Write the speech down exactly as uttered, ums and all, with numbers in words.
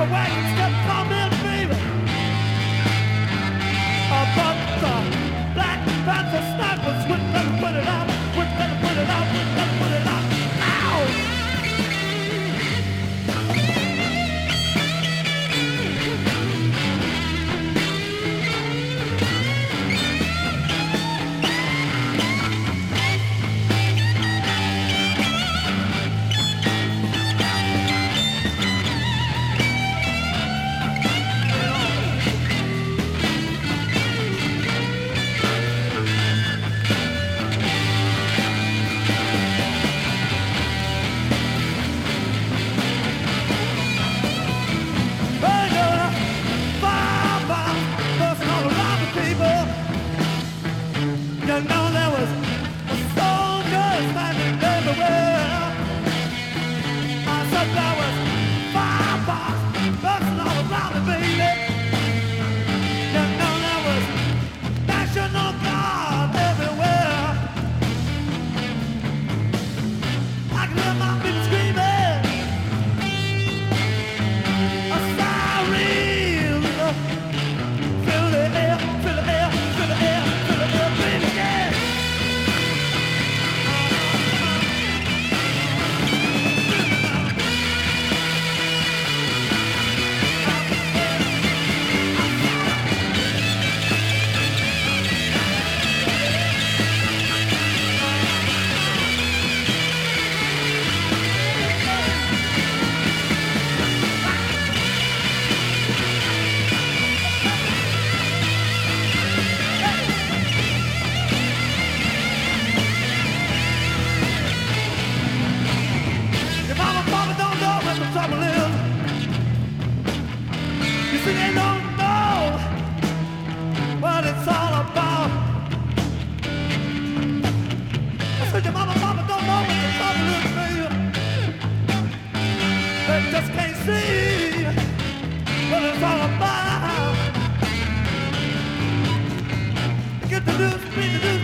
wagons kept coming, baby. Uh, but the Black Panther snipers wouldn't let them put it out, wouldn't let them put it out, wouldn't let them put it out. Ow! You know there was soldiers standing everywhere. I said there was fire bombs bursting all around me, baby. You know there was National Guard everywhere. I can hear my people screaming, a siren, fill the air, fill the air, fill the air, fill the air, baby. Trouble is, you see they don't know what it's all about. I said your mama, mama don't know what the trouble is, baby. They just can't see what it's all about. Get the news, read the news.